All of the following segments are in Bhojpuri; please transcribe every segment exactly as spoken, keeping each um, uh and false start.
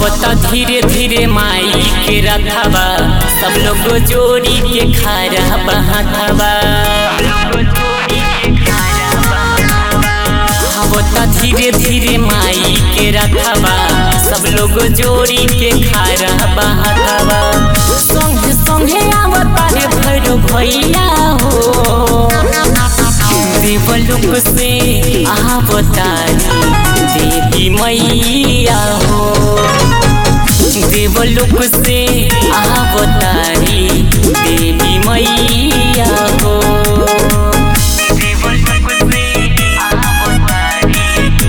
आवता धीरे धीरे माई के रथवा, सब लोग जोड़ी के खारा बहाथवा। आवता धीरे धीरे माई के रथवा, सब लोग जोड़ी के खारा बहाथवा। संगे संगे आवता रे भैरो भैया हो, देवलोक से आवतारी देवी मैया हो। देवलोक से आवतारी देवी मैया हो। देवलोक से आवतारी,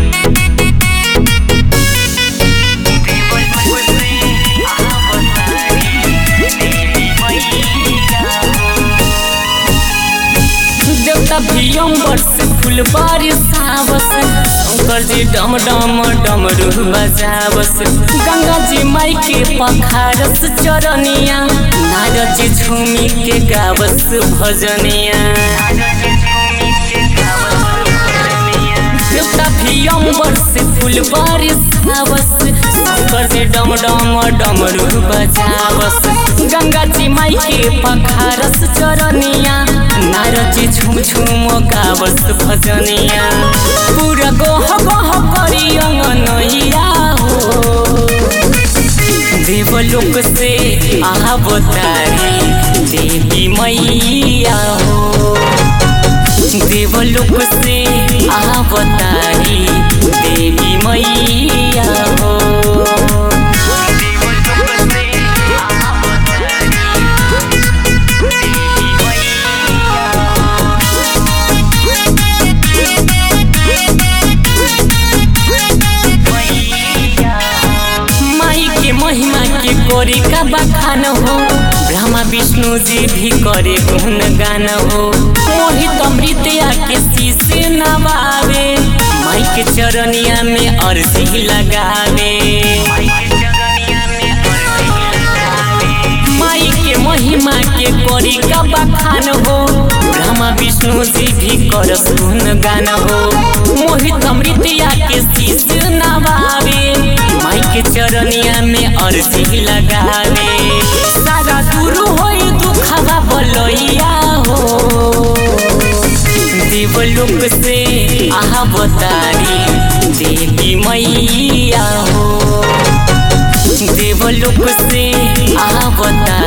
देवलोक से आवतारी देवी मैया हो। देवता भी अंबर से फूल बरसावस, शंकर जी डम डम डमरू बजावस। गंगा जी माई के पखारस चरनिया, नारद जी झूमी के गावस भजनिया। देवता भी अंबर से फूल बरसावस, शंकर जी डम डम डमरू बजावस। गंगा जी माई के पखारस चरनिया, नारद जी झूम झूम गावस भजनिया। पूरा गोह गोह करी अंगनैया हो, देवलोक से आवतारी देवी मैया हो। देवलोक से आवतारी देवी मैया हो। महिमा के कोरी का बखान हो, ब्रह्मा विष्णु जी भी करे गुण गान हो। मोहित अमृतिया के शीशे नवावे, माई के चरनिया में अर्जी लगावे। माई के महिमा के कोरी का बखान हो, ब्रह्मा विष्णु जी भी करस गुण गान हो। मोहित अमृतिया के शीशे नवावे, माई के चरनिया में अर्जी लगावे। सारा दूर होई दुखवा बलैया हो, देवलोक से आवतारी देवी मैया हो। देवलोक से आवतारी